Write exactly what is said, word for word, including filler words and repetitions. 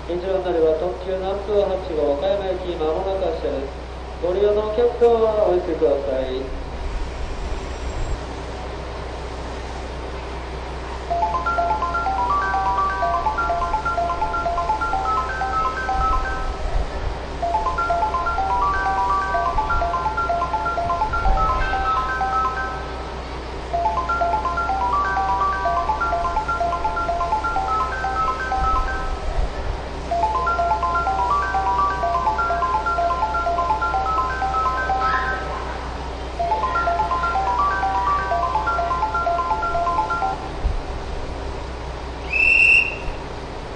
以上になれば特急南東はち号岡山駅まもなく発車です。ご利用のお客様はお急ぎください。